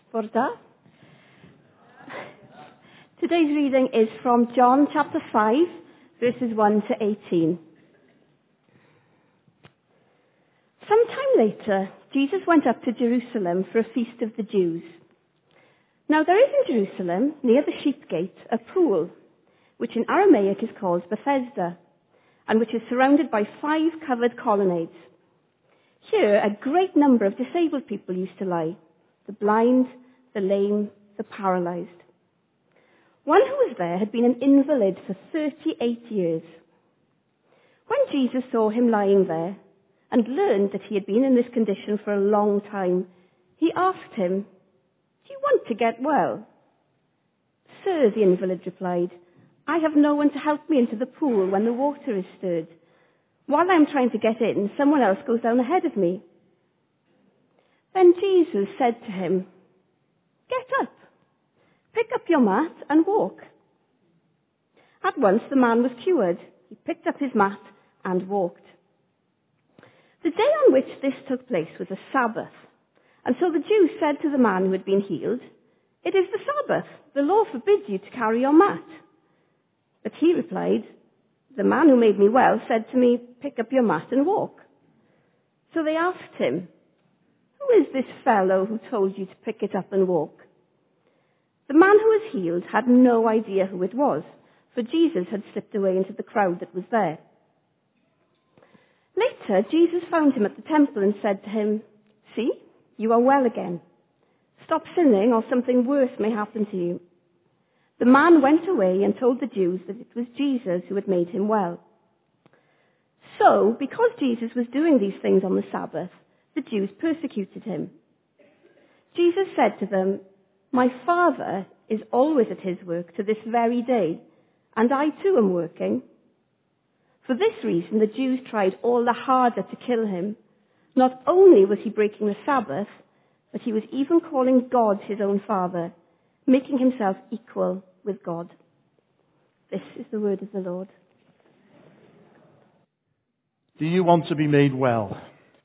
Bore da. Today's reading is from John chapter 5, verses 1 to 18. Sometime later, Jesus went up to Jerusalem for a feast of the Jews. Now there is in Jerusalem, near the sheep gate, a pool, which in Aramaic is called Bethesda, and which is surrounded by 5 covered colonnades. Here a great number of disabled people used to lie, the blind, the lame, the paralyzed. One who was there had been an invalid for 38 years. When Jesus saw him lying there and learned that he had been in this condition for a long time, he asked him, "Do you want to get well?" "Sir," the invalid replied, "I have no one to help me into the pool when the water is stirred. While I am trying to get in, someone else goes down ahead of me." Then Jesus said to him, "Get up, pick up your mat and walk." At once the man was cured. He picked up his mat and walked. The day on which this took place was a Sabbath, and so the Jews said to the man who had been healed, "It is the Sabbath. The law forbids you to carry your mat." But he replied, "The man who made me well said to me, 'Pick up your mat and walk.'" So they asked him, "Who is this fellow who told you to pick it up and walk?" The man who was healed had no idea who it was, for Jesus had slipped away into the crowd that was there. Later, Jesus found him at the temple and said to him, "See, you are well again. Stop sinning or something worse may happen to you." The man went away and told the Jews that it was Jesus who had made him well. So, because Jesus was doing these things on the Sabbath, the Jews persecuted him. Jesus said to them, "My Father is always at his work to this very day, and I too am working." For this reason, the Jews tried all the harder to kill him. Not only was he breaking the Sabbath, but he was even calling God his own Father, making himself equal with God. This is the word of the Lord. Do you want to be made well?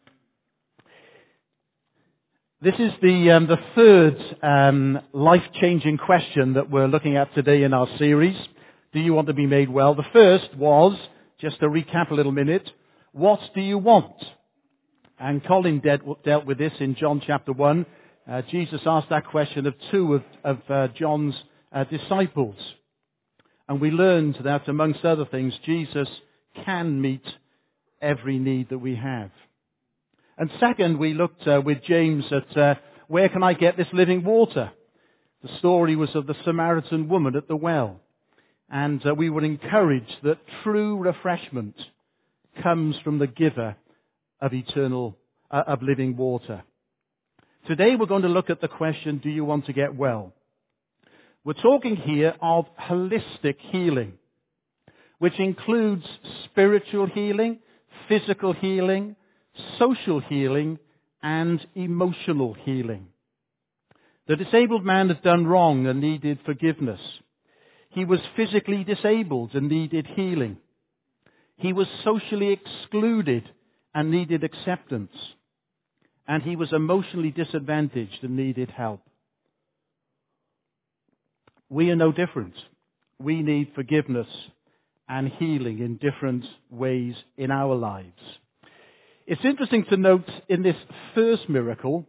This is the third life-changing question that we're looking at today in our series. Do you want to be made well? The first was, just to recap a little minute, what do you want? And Colin dealt with this in John chapter 1. Jesus asked that question of 2 of John's disciples. And we learned that, amongst other things, Jesus can meet every need that we have. And second, we looked with James at where can I get this living water? The story was of the Samaritan woman at the well. And we were encouraged that true refreshment comes from the giver of of living water. Today we're going to look at the question, do you want to get well? We're talking here of holistic healing, which includes spiritual healing, physical healing, social healing, and emotional healing. The disabled man had done wrong and needed forgiveness. He was physically disabled and needed healing. He was socially excluded and needed acceptance. And he was emotionally disadvantaged and needed help. We are no different. We need forgiveness and healing in different ways in our lives. It's interesting to note in this third miracle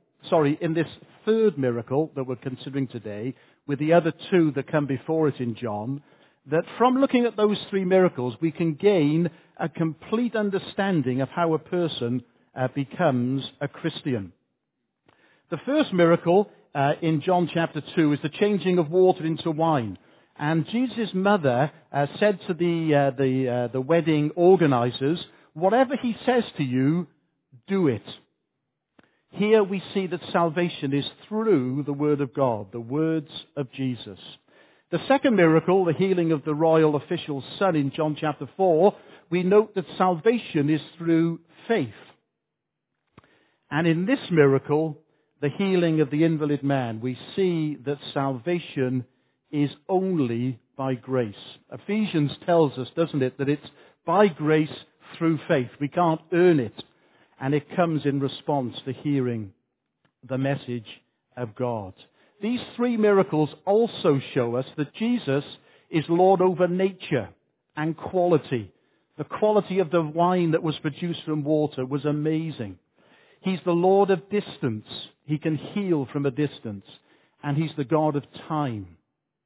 that we're considering today, with the other 2 that come before it in John, that from looking at those 3 miracles, we can gain a complete understanding of how a person becomes a Christian. The first miracle in John chapter 2 is the changing of water into wine. And Jesus' mother said to the wedding organizers, "Whatever he says to you, do it." Here we see that salvation is through the Word of God, the words of Jesus. The second miracle, the healing of the royal official's son in John chapter 4, we note that salvation is through faith. And in this miracle, the healing of the invalid man, we see that salvation is only by grace. Ephesians tells us, doesn't it, that it's by grace through faith. We can't earn it. And it comes in response to hearing the message of God. these three miracles also show us that Jesus is Lord over nature and quality. The quality of the wine that was produced from water was amazing. He's the Lord of distance. He can heal from a distance. And he's the God of time.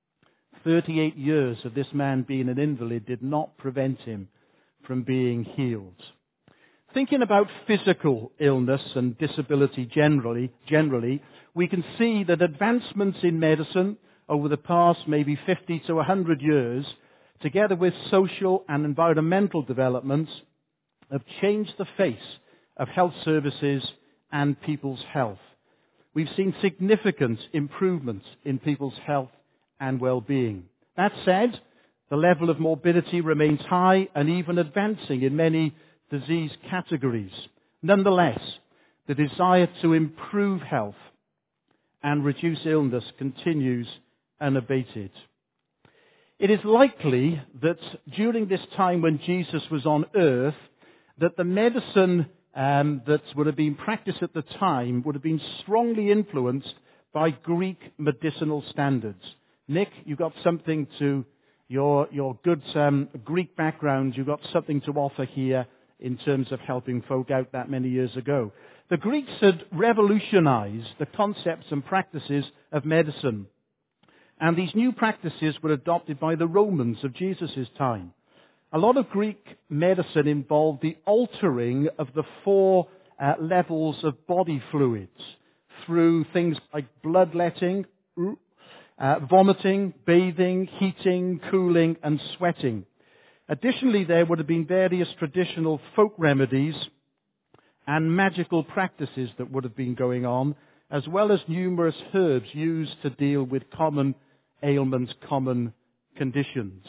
38 years of this man being an invalid did not prevent him from being healed. Thinking about physical illness and disability generally, we can see that advancements in medicine over the past maybe 50 to 100 years, together with social and environmental developments, have changed the face of health services and people's health. We've seen significant improvements in people's health and well-being. That said, the level of morbidity remains high and even advancing in many disease categories. Nonetheless, the desire to improve health and reduce illness continues unabated. It is likely that during this time when Jesus was on earth, that the medicine that would have been practiced at the time would have been strongly influenced by Greek medicinal standards. Nick, you got something to your good Greek background. You got something to offer here in terms of helping folk out that many years ago. The Greeks had revolutionized the concepts and practices of medicine. And these new practices were adopted by the Romans of Jesus' time. A lot of Greek medicine involved the altering of the four levels of body fluids through things like bloodletting, vomiting, bathing, heating, cooling, and sweating. Additionally, there would have been various traditional folk remedies and magical practices that would have been going on, as well as numerous herbs used to deal with common ailments, common conditions.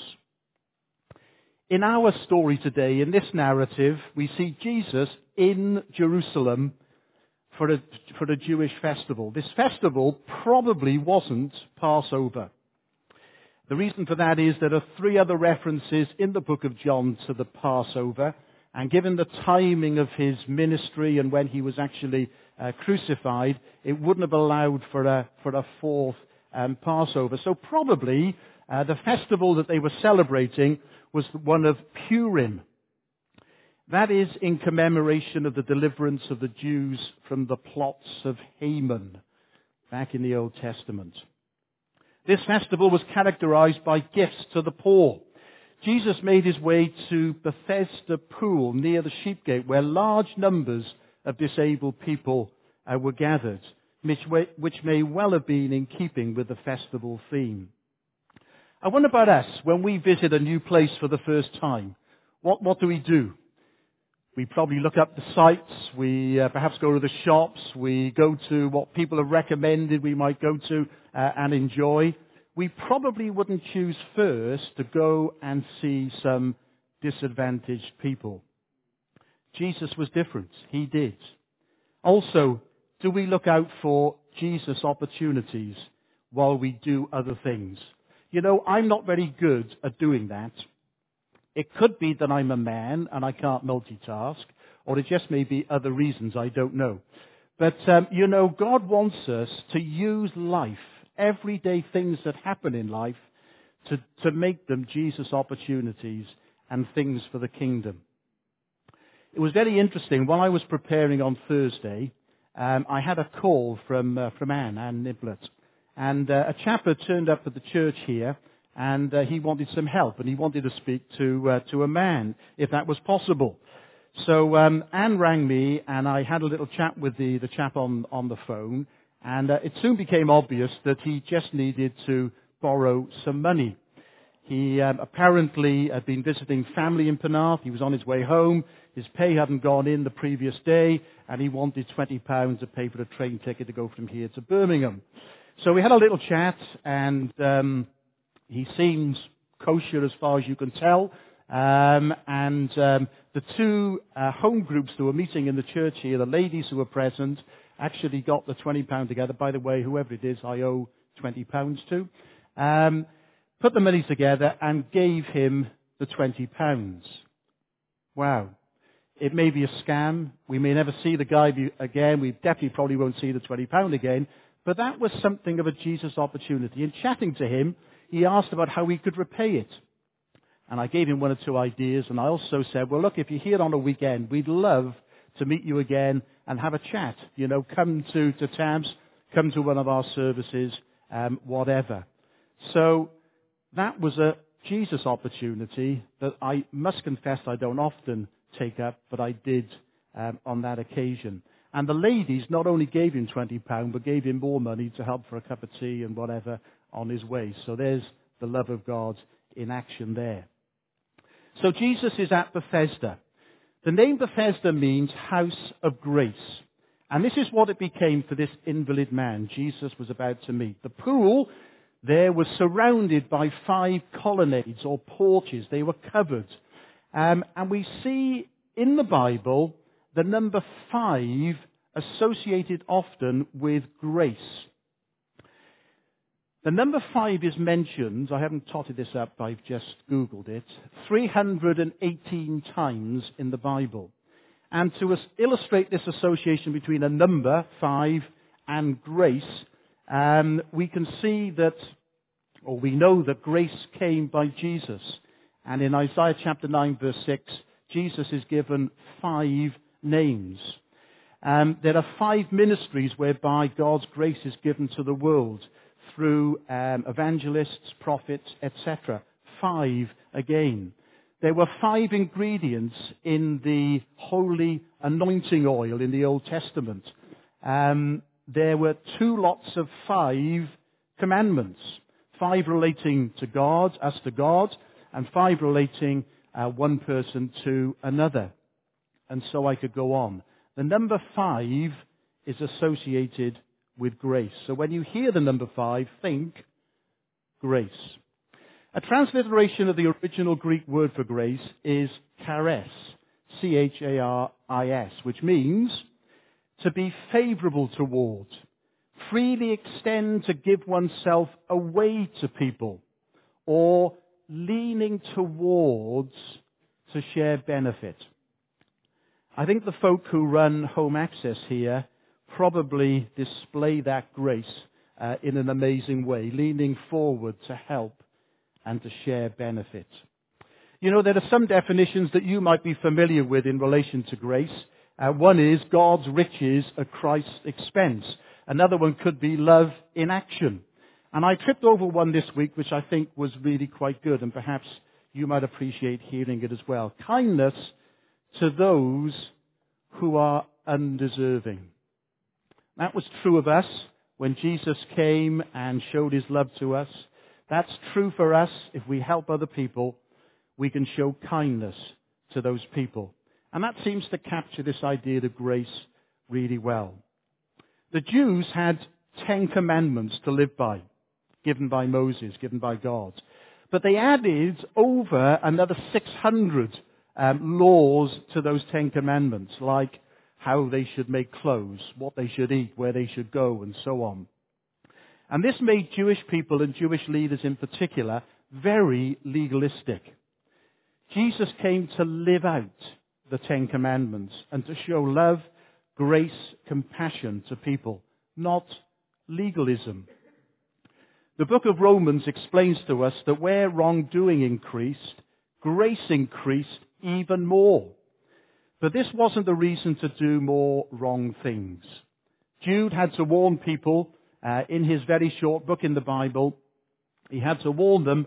In our story today, in this narrative, we see Jesus in Jerusalem for a Jewish festival. This festival probably wasn't Passover. The reason for that is there are three other references in the book of John to the Passover, and given the timing of his ministry and when he was actually crucified, it wouldn't have allowed for a fourth Passover. So probably the festival that they were celebrating was one of Purim. That is in commemoration of the deliverance of the Jews from the plots of Haman back in the Old Testament. This festival was characterized by gifts to the poor. Jesus made his way to Bethesda Pool near the Sheep Gate, where large numbers of disabled people were gathered, which may well have been in keeping with the festival theme. I wonder about us, when we visit a new place for the first time, what do we do? We probably look up the sites, we perhaps go to the shops, we go to what people have recommended we might go to and enjoy. We probably wouldn't choose first to go and see some disadvantaged people. Jesus was different. He did. Also, do we look out for Jesus opportunities while we do other things? You know, I'm not very good at doing that. It could be that I'm a man and I can't multitask, or it just may be other reasons, I don't know. But, God wants us to use life, everyday things that happen in life, to make them Jesus opportunities and things for the kingdom. It was very interesting. While I was preparing on Thursday, I had a call from Anne Niblett. And a chap had turned up at the church here, and he wanted some help, and he wanted to speak to a man, if that was possible. So Anne rang me, and I had a little chat with the chap on the phone, and it soon became obvious that he just needed to borrow some money. He apparently had been visiting family in Penarth. He was on his way home. His pay hadn't gone in the previous day, and he wanted £20 to pay for a train ticket to go from here to Birmingham. So we had a little chat, and he seems kosher as far as you can tell. The two home groups who were meeting in the church here, the ladies who were present, actually got the £20 together. By the way, whoever it is, I owe £20 to. Put the money together and gave him the £20. Wow. It may be a scam. We may never see the guy again. We definitely probably won't see the £20 again. But that was something of a Jesus opportunity. In chatting to him, he asked about how he could repay it. And I gave him one or two ideas, and I also said, well, look, if you're here on a weekend, we'd love to meet you again and have a chat. You know, come to Tabs, come to one of our services, whatever. So that was a Jesus opportunity that I must confess I don't often take up, but I did on that occasion. And the ladies not only gave him £20, but gave him more money to help for a cup of tea and whatever on his way. So there's the love of God in action there. So Jesus is at Bethesda. The name Bethesda means house of grace. And this is what it became for this invalid man Jesus was about to meet. The pool there was surrounded by 5 colonnades or porches. They were covered. And we see in the Bible the number 5 associated often with grace. The number 5 is mentioned, I haven't totted this up, I've just Googled it, 318 times in the Bible. And to illustrate this association between a number, 5, and grace, we can see that, or we know that grace came by Jesus. And in Isaiah chapter 9 verse 6, Jesus is given 5 names. There are 5 ministries whereby God's grace is given to the world through evangelists, prophets, etc. 5 again. There were 5 ingredients in the holy anointing oil in the Old Testament. There were 2 lots of 5 commandments. 5 relating to God, us to God, and 5 relating one person to another. And so I could go on. The number 5 is associated with grace. So when you hear the number 5, think grace. A transliteration of the original Greek word for grace is charis, C-H-A-R-I-S, which means to be favorable toward, freely extend to give oneself away to people, or leaning towards to share benefit. I think the folk who run Home Access here probably display that grace in an amazing way, leaning forward to help and to share benefit. You know, there are some definitions that you might be familiar with in relation to grace. One is God's riches at Christ's expense. Another one could be love in action. And I tripped over one this week which I think was really quite good, and perhaps you might appreciate hearing it as well. Kindness to those who are undeserving. That was true of us when Jesus came and showed his love to us. That's true for us. If we help other people, we can show kindness to those people. And that seems to capture this idea of grace really well. The Jews had 10 commandments to live by, given by Moses, given by God. But they added over another 600 laws to those 10 commandments, like how they should make clothes, what they should eat, where they should go, and so on. And this made Jewish people and Jewish leaders in particular very legalistic. Jesus came to live out the 10 commandments and to show love, grace, compassion to people, not legalism. The book of Romans explains to us that where wrongdoing increased, grace increased even more. But this wasn't the reason to do more wrong things. Jude had to warn people in his very short book in the Bible. He had to warn them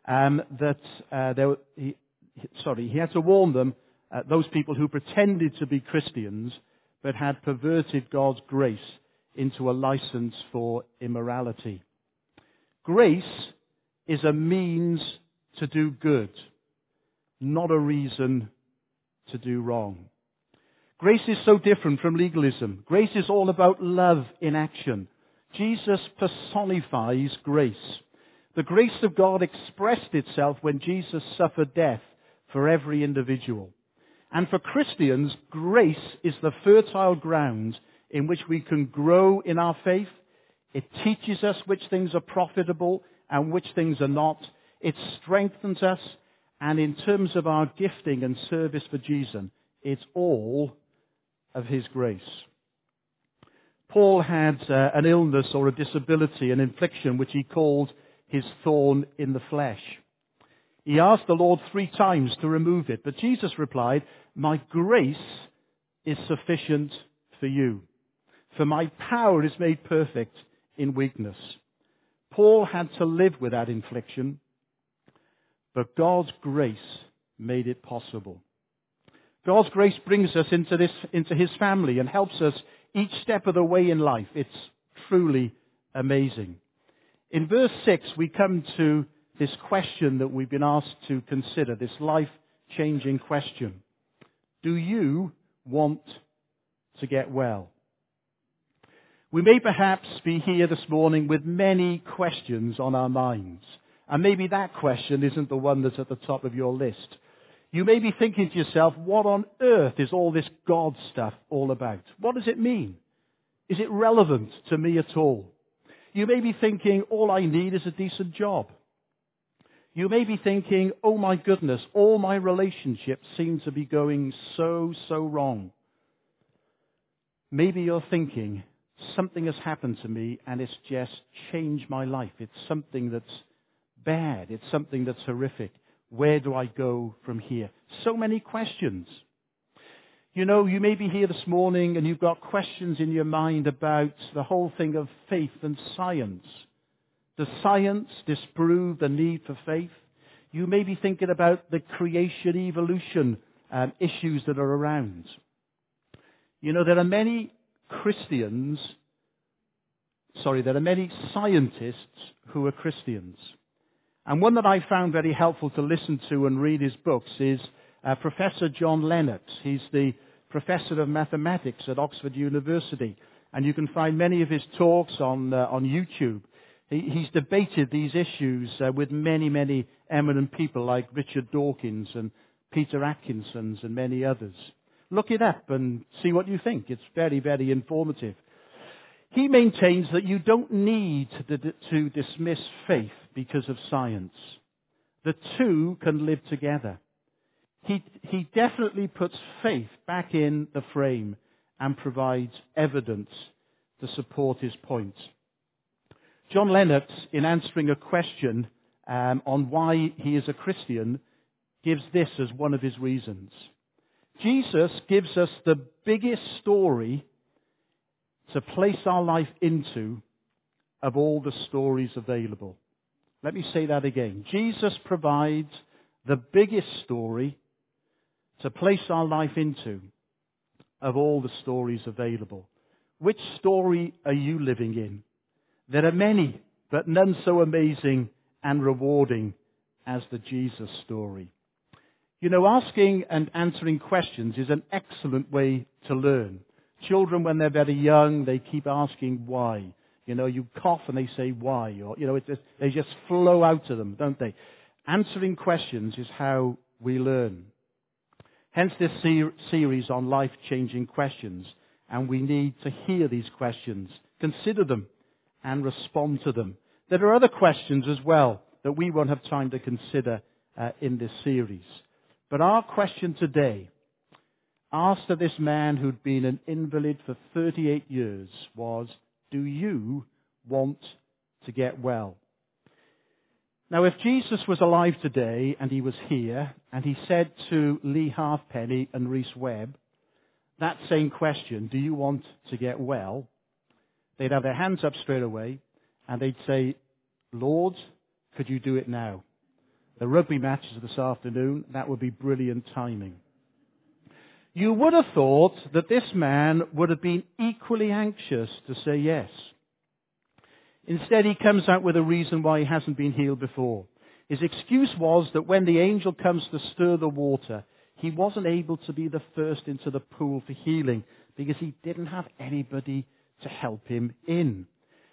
those people who pretended to be Christians but had perverted God's grace into a license for immorality. Grace is a means to do good, not a reason to do wrong. Grace is so different from legalism. Grace is all about love in action. Jesus personifies grace. The grace of God expressed itself when Jesus suffered death for every individual. And for Christians, grace is the fertile ground in which we can grow in our faith. It teaches us which things are profitable and which things are not. It strengthens us. And in terms of our gifting and service for Jesus, it's all of his grace. Paul had an illness or a disability, an affliction, which he called his thorn in the flesh. He asked the Lord 3 times to remove it, but Jesus replied, "My grace is sufficient for you, for my power is made perfect in weakness." Paul had to live with that infliction, but God's grace made it possible. God's grace brings us into his family and helps us each step of the way in life. It's truly amazing. In verse 6, we come to this question that we've been asked to consider, this life-changing question. Do you want to get well? We may perhaps be here this morning with many questions on our minds. And maybe that question isn't the one that's at the top of your list. You may be thinking to yourself, what on earth is all this God stuff all about? What does it mean? Is it relevant to me at all? You may be thinking, all I need is a decent job. You may be thinking, oh my goodness, all my relationships seem to be going so wrong. Maybe you're thinking, something has happened to me and it's just changed my life. It's something that's bad. It's something that's horrific. Where do I go from here? So many questions. You know, you may be here this morning and you've got questions in your mind about the whole thing of faith and science. Does science disprove the need for faith? You may be thinking about the creation, evolution issues that are around. You know, there are many scientists who are Christians. And one that I found very helpful to listen to and read his books is Professor John Lennox. He's the professor of mathematics at Oxford University. And you can find many of his talks on YouTube. He's debated these issues with many eminent people like Richard Dawkins and Peter Atkinson and many others. Look it up and see what you think. It's very informative. He maintains that you don't need to dismiss faith because of science. The two can live together. He definitely puts faith back in the frame and provides evidence to support his point. John Lennox, in answering a question on why he is a Christian, gives this as one of his reasons. Jesus gives us the biggest story to place our life into of all the stories available. Let me say that again. Jesus provides the biggest story to place our life into of all the stories available. Which story are you living in? There are many, but none so amazing and rewarding as the Jesus story. You know, asking and answering questions is an excellent way to learn. Children, when they're very young, they keep asking why. You know, you cough and they say why. Or, you know, they just flow out to them, don't they? Answering questions is how we learn. Hence this series on life-changing questions. And we need to hear these questions, consider them, and respond to them. There are other questions as well that we won't have time to consider in this series. But our question today, asked of this man who'd been an invalid for 38 years, was, do you want to get well? Now, if Jesus was alive today and he was here and he said to Lee Halfpenny and Reese Webb that same question, do you want to get well? They'd have their hands up straight away and they'd say, Lord, could you do it now? The rugby matches this afternoon, that would be brilliant timing. You would have thought that this man would have been equally anxious to say yes. Instead, he comes out with a reason why he hasn't been healed before. His excuse was that when the angel comes to stir the water, he wasn't able to be the first into the pool for healing because he didn't have anybody to help him in.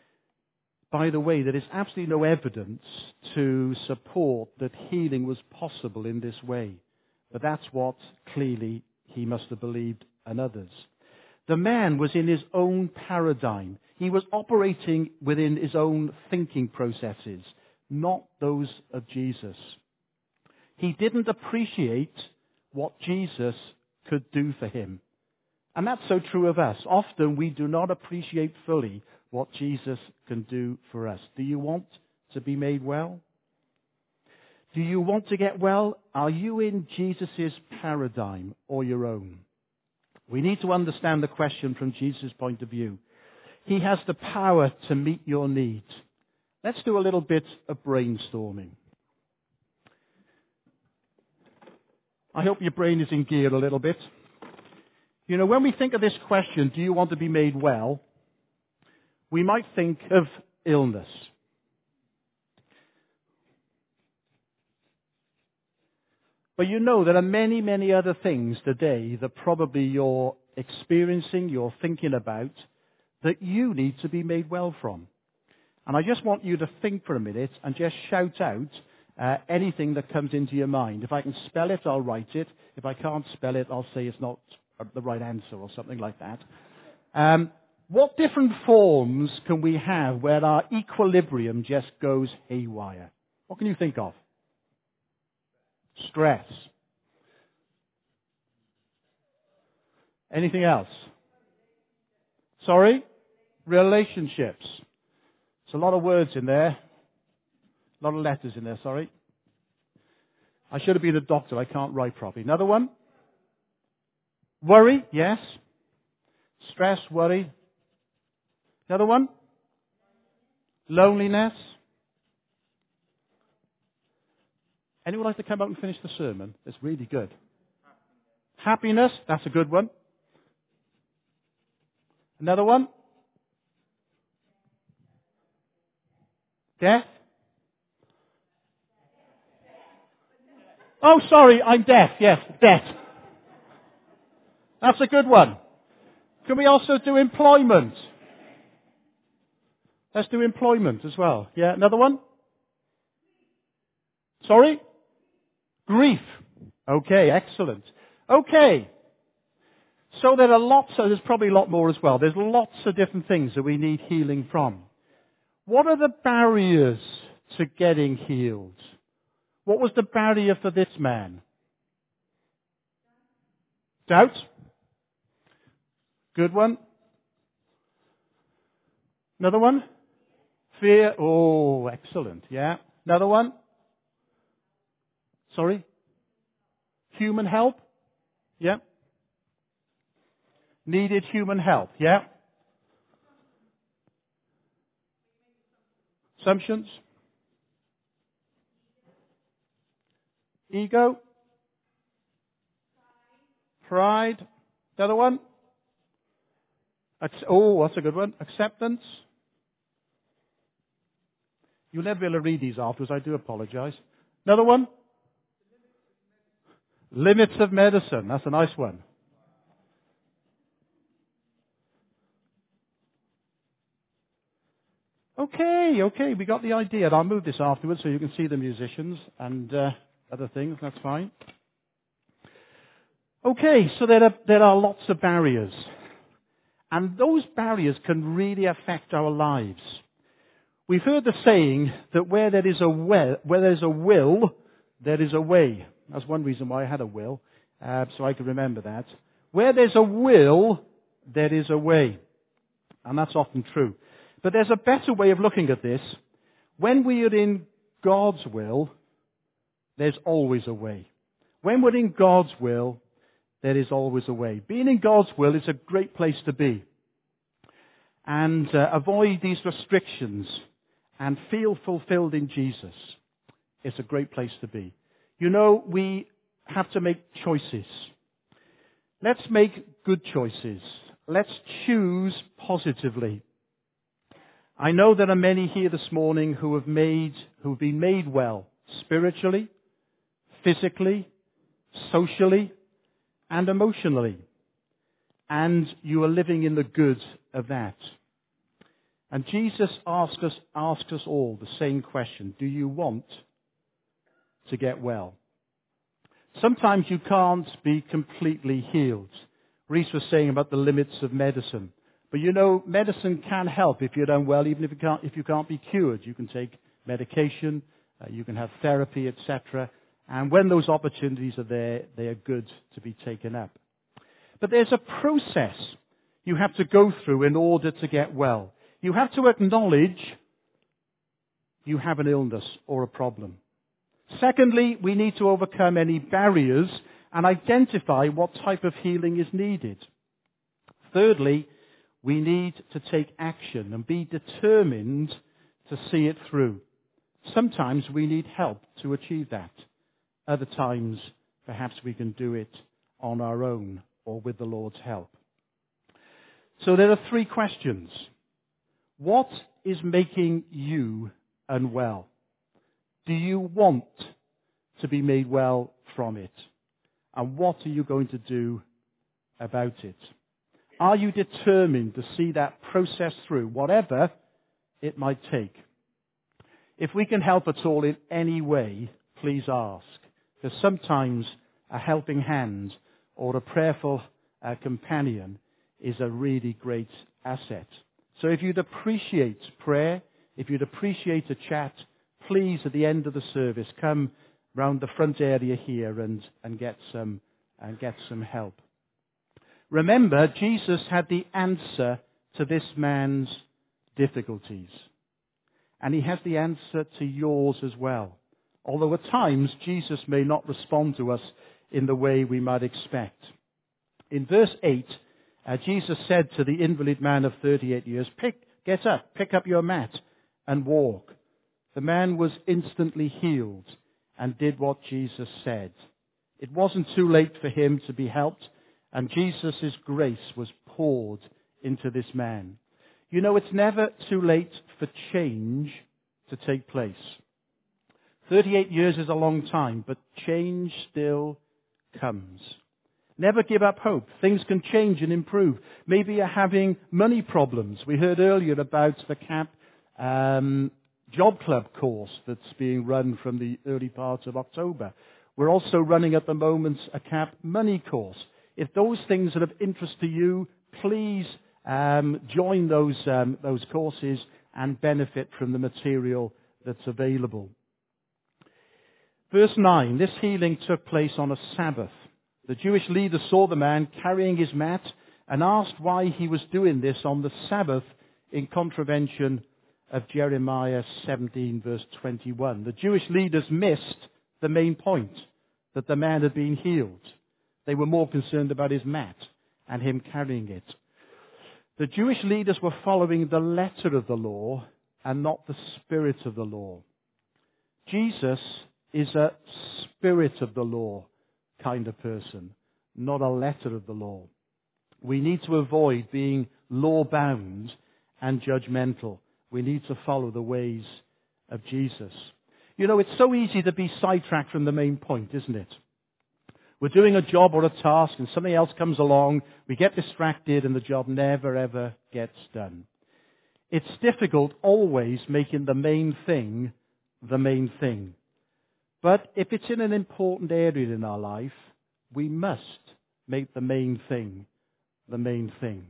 By the way, there is absolutely no evidence to support that healing was possible in this way. But that's what clearly he must have believed and others. The man was in his own paradigm. He was operating within his own thinking processes, not those of Jesus. He didn't appreciate what Jesus could do for him. And that's so true of us. Often we do not appreciate fully what Jesus can do for us. Do you want to be made well? Do you want to get well? Are you in Jesus' paradigm or your own? We need to understand the question from Jesus' point of view. He has the power to meet your needs. Let's do a little bit of brainstorming. I hope your brain is in gear a little bit. You know, when we think of this question, do you want to be made well? We might think of illness. But you know, there are many, many other things today that probably you're experiencing, you're thinking about, that you need to be made well from. And I just want you to think for a minute and just shout out anything that comes into your mind. If I can spell it, I'll write it. If I can't spell it, I'll say it's not the right answer or something like that. What different forms can we have where our equilibrium just goes haywire? What can you think of? Stress. Anything else? Sorry? Relationships. There's a lot of words in there. A lot of letters in there, sorry. I should have been a doctor. I can't write properly. Another one? Worry, yes. Stress, worry. Another one? Loneliness. Anyone like to come out and finish the sermon? It's really good. Happiness, that's a good one. Another one? Death? Oh, sorry, I'm deaf. Yes, death. That's a good one. Can we also do employment? Let's do employment as well. Yeah, another one? Sorry? Grief. Okay, excellent. Okay. So there are lots, there's probably a lot more as well. There's lots of different things that we need healing from. What are the barriers to getting healed? What was the barrier for this man? Doubt? Good one. Another one? Fear. Oh, excellent. Yeah. Another one? Sorry? Human help? Yeah. Needed human help? Yeah. Assumptions? Ego? Pride? Another one? Oh, that's a good one. Acceptance? You'll never be able to read these afterwards. I do apologize. Another one? Limits of medicine. That's a nice one. Okay, we got the idea. I'll move this afterwards so you can see the musicians and other things. That's fine. Okay, so there are lots of barriers. And those barriers can really affect our lives. We've heard the saying that where there's a will, there is a way. That's one reason why I had a will, so I could remember that. Where there's a will, there is a way. And that's often true. But there's a better way of looking at this. When we are in God's will, there's always a way. When we're in God's will, there is always a way. Being in God's will is a great place to be. And avoid these restrictions and feel fulfilled in Jesus. It's a great place to be. You know, we have to make choices. Let's make good choices. Let's choose positively. I know there are many here this morning who've been made well spiritually, physically, socially, and emotionally. And you are living in the good of that. And Jesus asks us all the same question. Do you want to get well? Sometimes you can't be completely healed. Reese was saying about the limits of medicine. But you know, medicine can help if you're done well, even if you can't be cured. You can take medication, you can have therapy, etc. And when those opportunities are there, they are good to be taken up. But there's a process you have to go through in order to get well. You have to acknowledge you have an illness or a problem. Secondly, we need to overcome any barriers and identify what type of healing is needed. Thirdly, we need to take action and be determined to see it through. Sometimes we need help to achieve that. Other times, perhaps we can do it on our own or with the Lord's help. So there are 3 questions. What is making you unwell? Do you want to be made well from it? And what are you going to do about it? Are you determined to see that process through, whatever it might take? If we can help at all in any way, please ask. Because sometimes a helping hand or a prayerful companion is a really great asset. So if you'd appreciate prayer, if you'd appreciate a chat, please at the end of the service come round the front area here and get some help. Remember, Jesus had the answer to this man's difficulties. And he has the answer to yours as well. Although at times Jesus may not respond to us in the way we might expect. In verse 8, Jesus said to the invalid man of 38 years, get up, pick up your mat and walk. The man was instantly healed and did what Jesus said. It wasn't too late for him to be helped, and Jesus' grace was poured into this man. You know, it's never too late for change to take place. 38 years is a long time, but change still comes. Never give up hope. Things can change and improve. Maybe you're having money problems. We heard earlier about the CAP Job Club course that's being run from the early part of October. We're also running at the moment a CAP money course. If those things are of interest to you, please join those courses and benefit from the material that's available. Verse 9, this healing took place on a Sabbath. The Jewish leader saw the man carrying his mat and asked why he was doing this on the Sabbath in contravention of Jeremiah 17 verse 21. The Jewish leaders missed the main point, that the man had been healed. They were more concerned about his mat and him carrying it. The Jewish leaders were following the letter of the law and not the spirit of the law. Jesus is a spirit of the law kind of person, not a letter of the law. We need to avoid being law-bound and judgmental. We need to follow the ways of Jesus. You know, it's so easy to be sidetracked from the main point, isn't it? We're doing a job or a task and something else comes along, we get distracted and the job never ever gets done. It's difficult always making the main thing the main thing. But if it's in an important area in our life, we must make the main thing the main thing.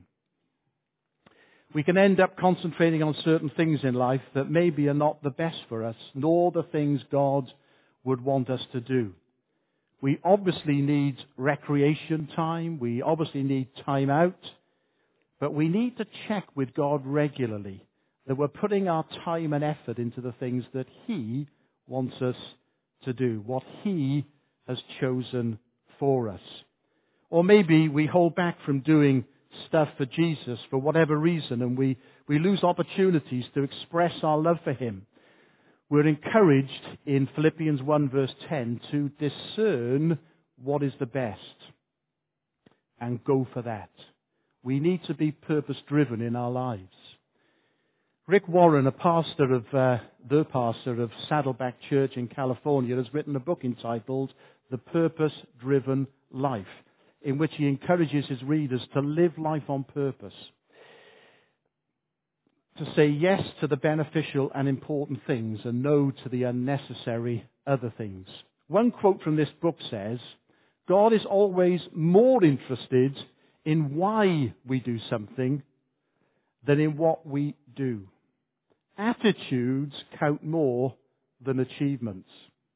We can end up concentrating on certain things in life that maybe are not the best for us, nor the things God would want us to do. We obviously need recreation time. We obviously need time out. But we need to check with God regularly that we're putting our time and effort into the things that He wants us to do, what He has chosen for us. Or maybe we hold back from doing stuff for Jesus for whatever reason, and we lose opportunities to express our love for Him. We're encouraged in Philippians 1 verse 10 to discern what is the best and go for that. We need to be purpose-driven in our lives. Rick Warren, the pastor of Saddleback Church in California, has written a book entitled The Purpose-Driven Life, in which he encourages his readers to live life on purpose, to say yes to the beneficial and important things and no to the unnecessary other things. One quote from this book says, God is always more interested in why we do something than in what we do. Attitudes count more than achievements.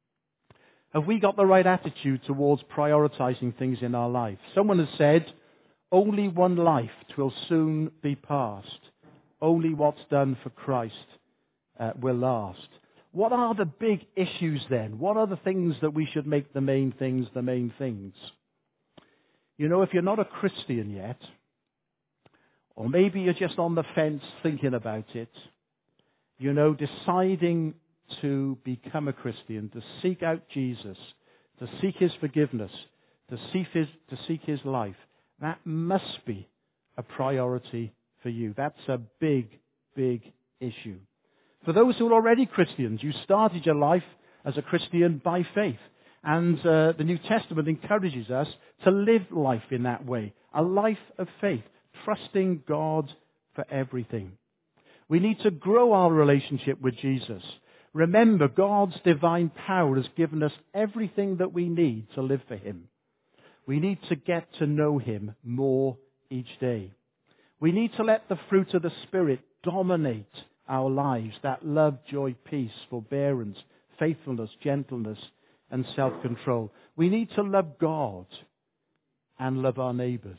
Have we got the right attitude towards prioritizing things in our life? Someone has said, Only one life 'twill soon be past. Only what's done for Christ will last. What are the big issues then? What are the things that we should make the main things the main things? You know, if you're not a Christian yet, or maybe you're just on the fence thinking about it, you know, deciding to become a Christian, to seek out Jesus, to seek His forgiveness, to seek His life, that must be a priority for you. That's a big, big issue. For those who are already Christians, you started your life as a Christian by faith. And the New Testament encourages us to live life in that way. A life of faith, trusting God for everything. We need to grow our relationship with Jesus. Remember, God's divine power has given us everything that we need to live for Him. We need to get to know Him more each day. We need to let the fruit of the Spirit dominate our lives. That love, joy, peace, forbearance, faithfulness, gentleness, and self-control. We need to love God and love our neighbours.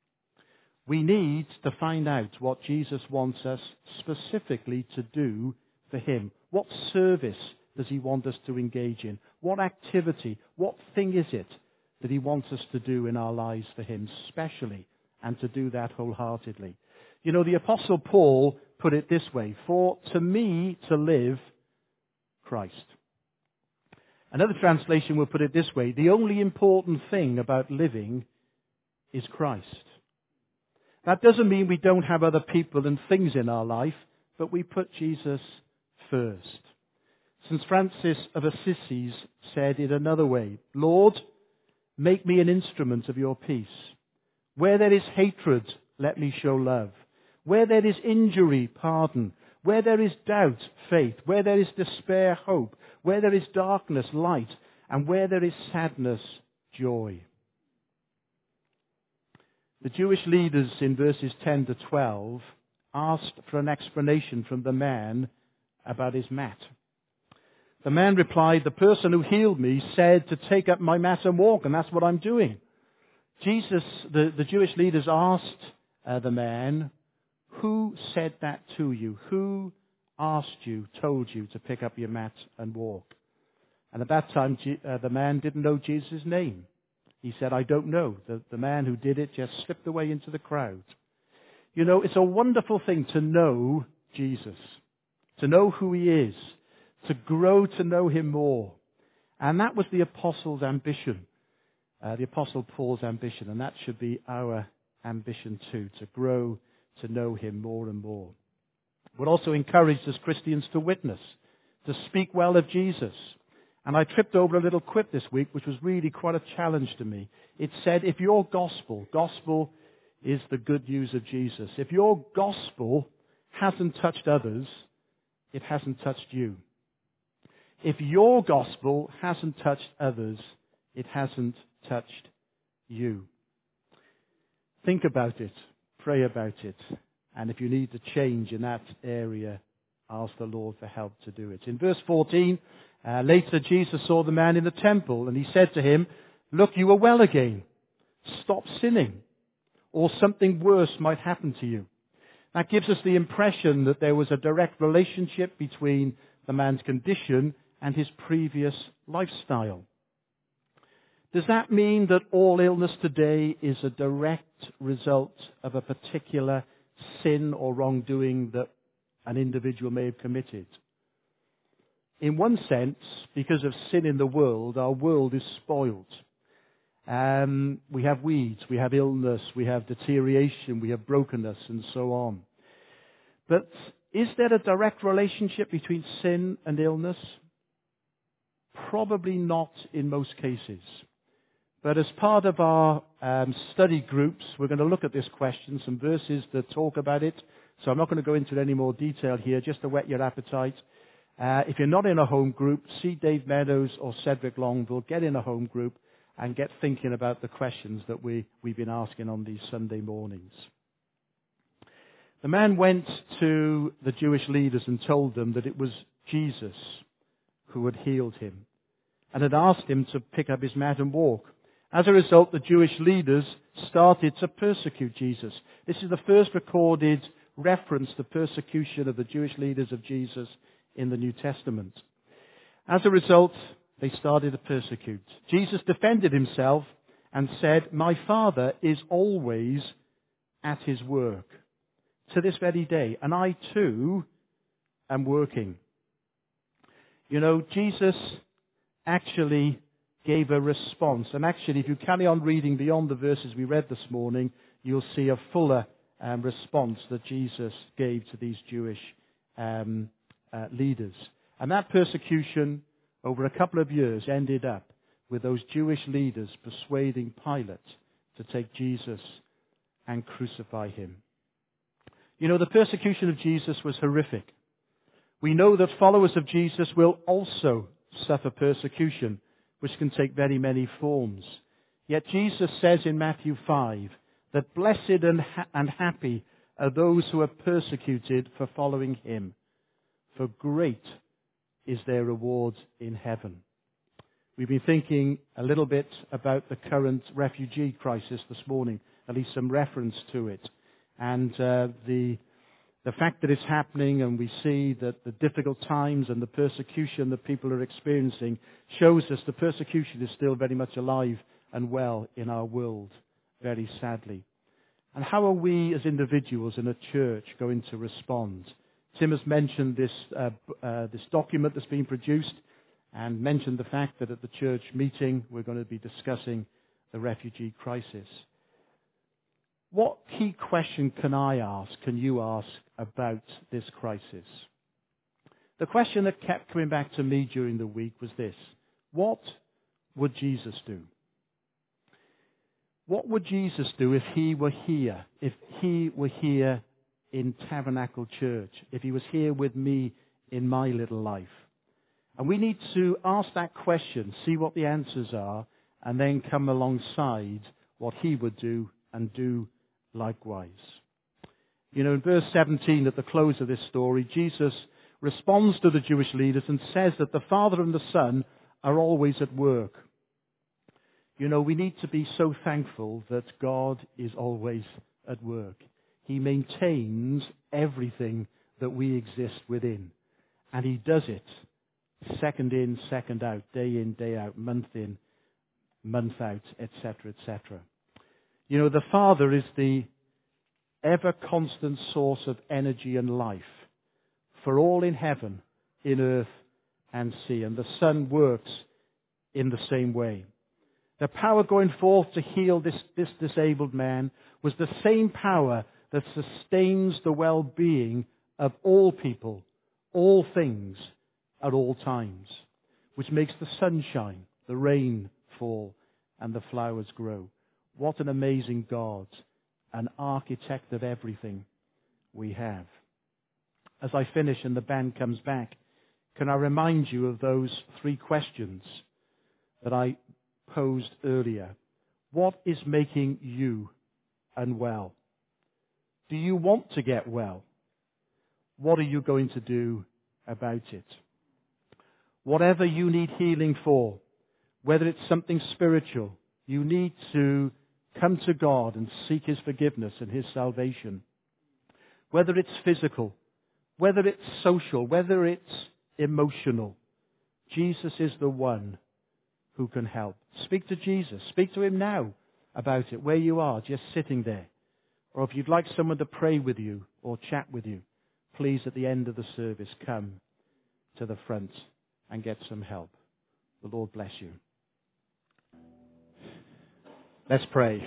We need to find out what Jesus wants us specifically to do for Him. What service does He want us to engage in? What activity, what thing is it that He wants us to do in our lives for Him specially, and to do that wholeheartedly? You know, the Apostle Paul put it this way: for to me to live, Christ. Another translation will put it this way: the only important thing about living is Christ. That doesn't mean we don't have other people and things in our life, but we put Jesus first. St. Francis of Assisi said it another way: Lord, make me an instrument of your peace. Where there is hatred, let me show love. Where there is injury, pardon. Where there is doubt, faith. Where there is despair, hope. Where there is darkness, light. And where there is sadness, joy. The Jewish leaders in verses 10 to 12 asked for an explanation from the man about his mat. The man replied, the person who healed me said to take up my mat and walk, and that's what I'm doing. The Jewish leaders asked the man, who said that to you? Who asked you, told you to pick up your mat and walk? And at that time, the man didn't know Jesus' name. He said, I don't know. The man who did it just slipped away into the crowd. You know, it's a wonderful thing to know Jesus, to know who He is, to grow to know Him more. And that was the Apostle's ambition, the Apostle Paul's ambition, and that should be our ambition too, to grow to know Him more and more. We're also encouraged as Christians to witness, to speak well of Jesus. And I tripped over a little quip this week, which was really quite a challenge to me. It said, if your gospel is the good news of Jesus, if your gospel hasn't touched others, it hasn't touched you. If your gospel hasn't touched others, it hasn't touched you. Think about it. Pray about it. And if you need to change in that area, ask the Lord for help to do it. In verse 14, later Jesus saw the man in the temple, and He said to him, look, you are well again. Stop sinning, or something worse might happen to you. That gives us the impression that there was a direct relationship between the man's condition and his previous lifestyle. Does that mean that all illness today is a direct result of a particular sin or wrongdoing that an individual may have committed? In one sense, because of sin in the world, our world is spoiled. We have weeds, we have illness, we have deterioration, we have brokenness, and so on. But is there a direct relationship between sin and illness? Probably not in most cases. But as part of our study groups, we're going to look at this question, some verses that talk about it. So I'm not going to go into any more detail here, just to whet your appetite. If you're not in a home group, see Dave Meadows or Cedric Longville, get in a home group and get thinking about the questions that we've been asking on these Sunday mornings. The man went to the Jewish leaders and told them that it was Jesus who had healed him and had asked him to pick up his mat and walk. As a result, the Jewish leaders started to persecute Jesus. This is the first recorded reference to persecution of the Jewish leaders of Jesus in the New Testament. As a result, they started to persecute. Jesus defended himself and said, "My Father is always at his work to this very day, and I too am working." You know, Jesus actually gave a response. And actually, if you carry on reading beyond the verses we read this morning, you'll see a fuller response that Jesus gave to these Jewish leaders. And that persecution over a couple of years ended up with those Jewish leaders persuading Pilate to take Jesus and crucify him. You know, the persecution of Jesus was horrific. We know that followers of Jesus will also suffer persecution, which can take very many forms. Yet Jesus says in Matthew 5 that blessed and happy are those who are persecuted for following him, for great is their reward in heaven. We've been thinking a little bit about the current refugee crisis this morning, at least some reference to it. And the fact that it's happening, and we see that the difficult times and the persecution that people are experiencing shows us the persecution is still very much alive and well in our world, very sadly. And how are we as individuals in a church going to respond? Tim has mentioned this document that's been produced and mentioned the fact that at the church meeting we're going to be discussing the refugee crisis. What key question can you ask about this crisis? The question that kept coming back to me during the week was this: what would Jesus do? What would Jesus do if he were here? If he were here in Tabernacle Church? If he was here with me in my little life? And we need to ask that question, see what the answers are, and then come alongside what he would do and do likewise. You know, in verse 17, at the close of this story, Jesus responds to the Jewish leaders and says that the Father and the Son are always at work. You know, we need to be so thankful that God is always at work. He maintains everything that we exist within. And he does it second in, second out, day in, day out, month in, month out, etc., etc. You know, the Father is the ever-constant source of energy and life for all in heaven, in earth, and sea. And the Son works in the same way. The power going forth to heal this disabled man was the same power that sustains the well-being of all people, all things, at all times, which makes the sun shine, the rain fall, and the flowers grow. What an amazing God, an architect of everything we have. As I finish and the band comes back, can I remind you of those three questions that I posed earlier? What is making you unwell? Do you want to get well? What are you going to do about it? Whatever you need healing for, whether it's something spiritual, you need to come to God and seek his forgiveness and his salvation. Whether it's physical, whether it's social, whether it's emotional, Jesus is the one who can help. Speak to Jesus. Speak to him now about it, where you are, just sitting there. Or if you'd like someone to pray with you or chat with you, please at the end of the service come to the front and get some help. The Lord bless you. Let's pray.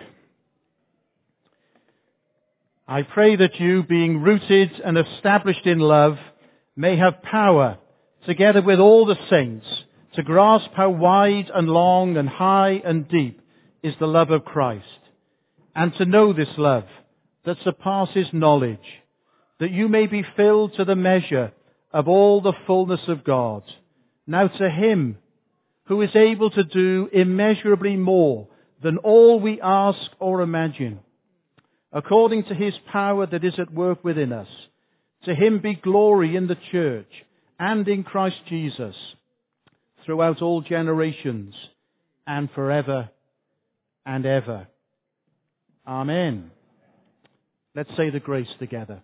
I pray that you, being rooted and established in love, may have power, together with all the saints, to grasp how wide and long and high and deep is the love of Christ, and to know this love that surpasses knowledge, that you may be filled to the measure of all the fullness of God. Now to him who is able to do immeasurably more than all we ask or imagine, according to his power that is at work within us, to him be glory in the church and in Christ Jesus throughout all generations and forever and ever. Amen. Let's say the grace together.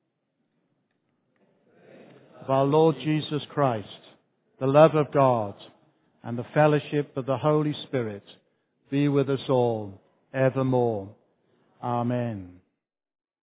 Of our Lord Jesus Christ, the love of God, and the fellowship of the Holy Spirit be with us all evermore. Amen.